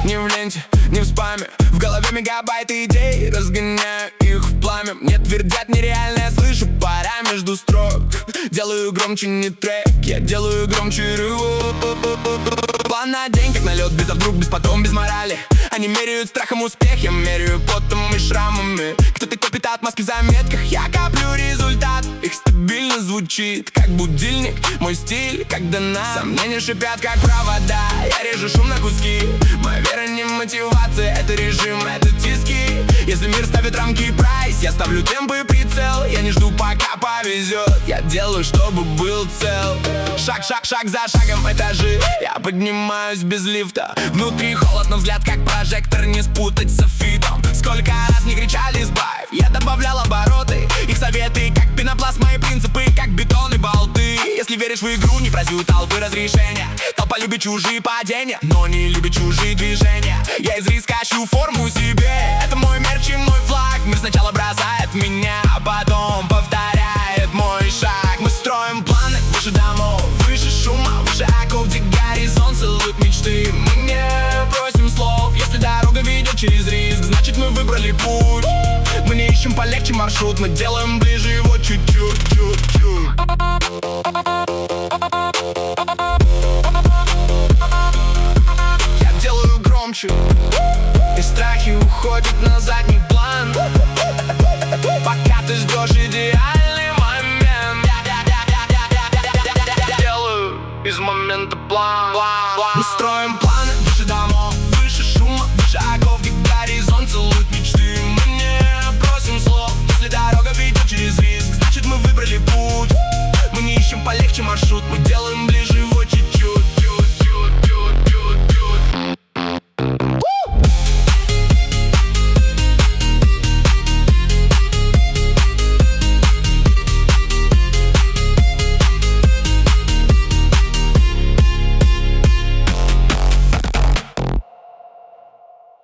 Не в ленте, не в спаме. В голове мегабайты идей, разгоняю их в пламя. Мне твердят нереально, я слышу пора между строк. Делаю громче не трек, я делаю громче рывок. План на день, как налет, без вдруг, без потом, без морали. Они меряют страхом успех, я меряю потом и шрамами. Кто-то копит отмазки в заметках, я коплю результат. Их стабильно звучит, как будильник, мой стиль, как донат. Сомнения шипят, как провода, я режу шум на куски. Моя вера не мотивация, это режим, это тиски. Если мир ставит рамки и прайс, я ставлю темп и прицел. Я не жду, пока повезет, я делаю, чтобы был цел. Шаг, шаг, шаг за шагом этажи, я поднимаюсь без лифта. Внутри холодно, взгляд как прожектор, не спутать с софитом. Сколько раз не кричали «сбавь», я добавлял обороты. Их советы как пенопласт, мои принципы как бетон и болты. Если веришь в игру, не просил толпы разрешения. Толпа любит чужие падения, но не любит чужие движения. Я из риска ищу форму себе, это мой мерч и мой флаг. Мир сначала бросает меня, а потом повторяет мой шаг. Мы строим планы выше домов, выше шума, выше оков, где горизонт целует мечты. Мы не просим слов, если дорога ведет через риск, значит мы выбрали путь. Мы не ищем полегче маршрут, мы делаем ближе его чуть-чуть, чуть-чуть. Я делаю громче, и страхи уходят на задний план. Пока ты ждешь идеальный момент, я делаю из момента план. Мы строим планы выше домов, выше шума, выше оков, где горизонт целует мечты. Мы не просим слов, если дорога ведет через риск, значит мы выбрали путь. Мы не ищем полегче маршрут, мы делаем ближе